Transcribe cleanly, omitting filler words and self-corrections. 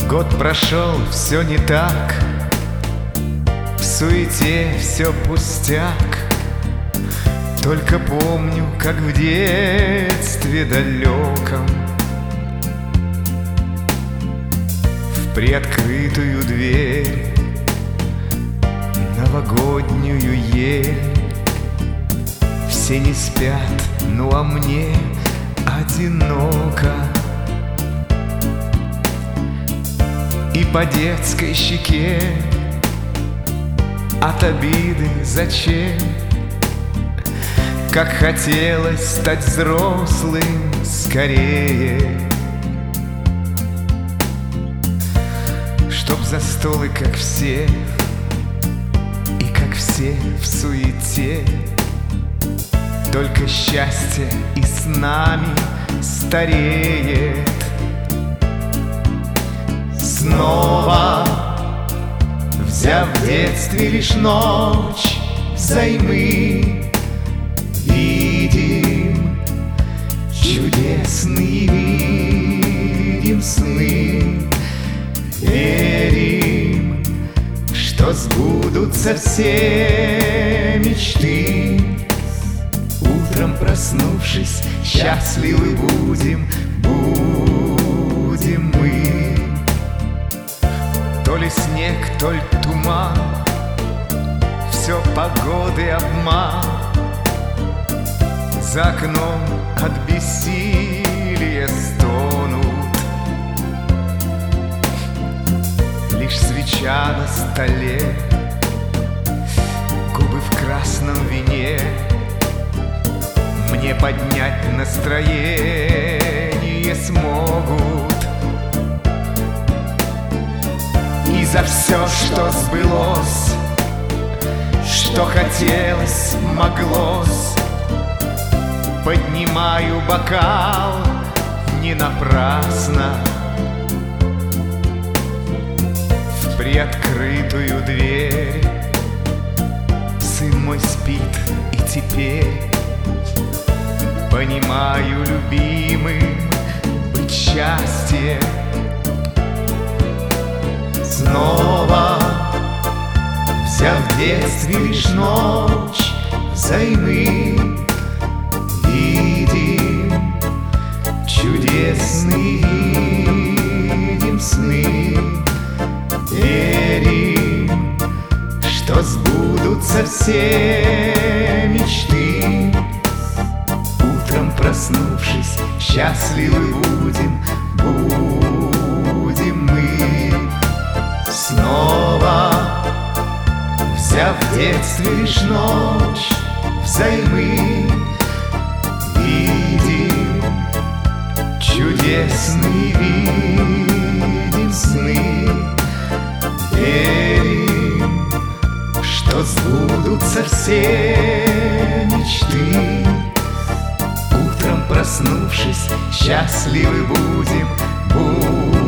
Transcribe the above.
Год прошел, все не так, в суете все пустяк. Только помню, как в детстве далеком в приоткрытую дверь новогоднюю ель. Все не спят, ну а мне одиноко. И по детской щеке от обиды зачем, как хотелось стать взрослым скорее, чтоб за стол и как все, и как все в суете. Только счастье и с нами стареет. Снова взяв в детстве лишь ночь взаймы, видим чудесные, видим сны, верим, что сбудутся все мечты. Утром проснувшись, счастливы будем мы. То ли снег, то ли туман, все погоды обман. За окном от бессилия стонут. Лишь свеча на столе, губы в красном вине мне поднять настроение смогут. И за все, что сбылось, что хотелось, моглось, поднимаю бокал не напрасно. В приоткрытую дверь сын мой спит, и теперь понимаю, любимым быть счастье. Снова взяв в детстве лишь ночь взаймы, видим чудесные, видим сны, верим, что сбудутся все мечты. Утром проснувшись, счастливы будем мы. Снова взяв в детстве лишь ночь взаймы, видим чудесные, видим сны, верим, что сбудутся все мечты. Утром проснувшись, счастливы будем